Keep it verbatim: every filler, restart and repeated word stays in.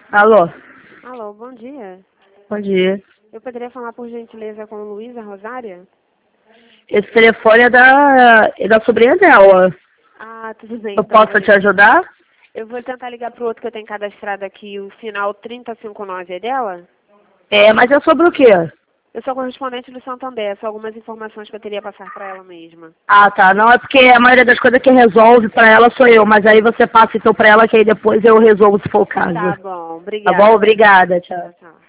Alô, Alô, bom dia. bom dia. Eu poderia falar por gentileza com Luísa Rosária? Esse telefone é da, é da sobrinha dela. Ah, tudo bem. Eu Então, posso te vou- ajudar? eu vou tentar ligar pro outro que eu tenho cadastrado aqui, o final trinta e cinco nove é dela? É, mas é sobre o quê? Eu sou correspondente do Santander, só algumas informações que eu teria a passar para ela mesma. Ah, tá. Não, é porque a maioria das coisas que resolve pra ela sou eu, mas aí você passa então pra ela que aí depois eu resolvo se for o caso. Tá bom, Tá bom? obrigada. Obrigada, tchau. Tchau, tchau.